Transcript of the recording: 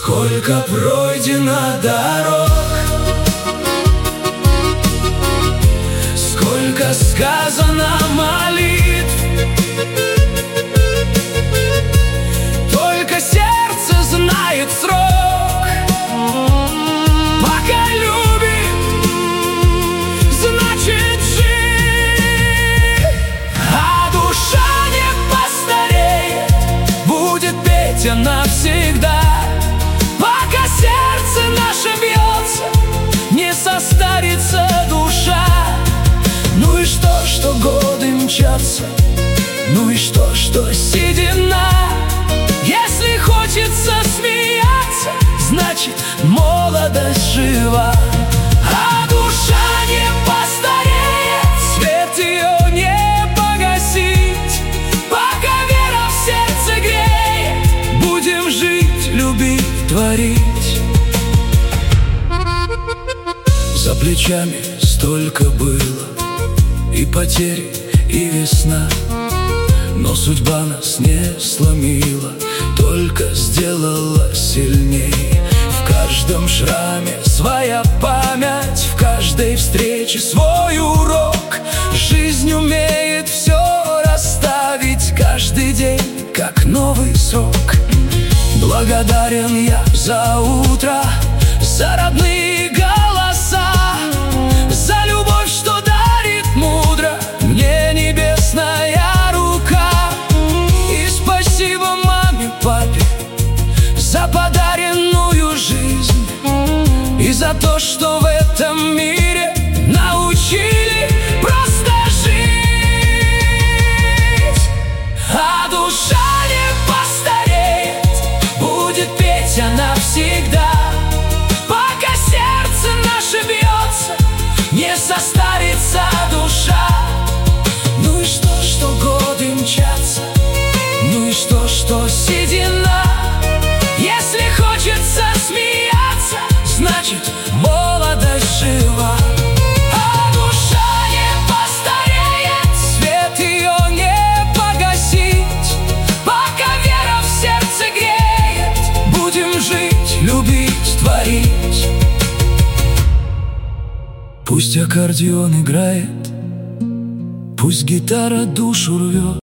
Сколько пройдено дорог, сколько сказано молитв, только сердце знает срок. Пока любит, значит жив, а душа не постареет, будет петь она навсегда. Пока сердце наше бьется, не состарится душа. Ну и что годы мчатся, ну и что седина. Если хочется смеяться, значит молодость жива. А душа не постареет, свет ее не погасить. Пока вера в сердце греет, будем жить, любить, творить. За плечами столько было и потери, и весна, но судьба нас не сломила, только сделала сильней. В каждом шраме своя память, в каждой встрече свой урок. Жизнь умеет все расставить, каждый день как новый срок. Благодарен я за утро, за родные голоса, за любовь, что дарит мудро мне небесная рука. И спасибо маме, папе за подаренную жизнь, и за то, что в этом мире научили просто жить. А душа не постареет, будет петь она всегда. Пока сердце наше бьется, не состарится душа. Ну и что годы мчатся, ну и что седина. Если хочется смеяться, значит молодость жива. А душа не постареет, свет ее не погасить. Пока вера в сердце греет, будем жить, любить, творить. Пусть аккордеон играет, пусть гитара душу рвет,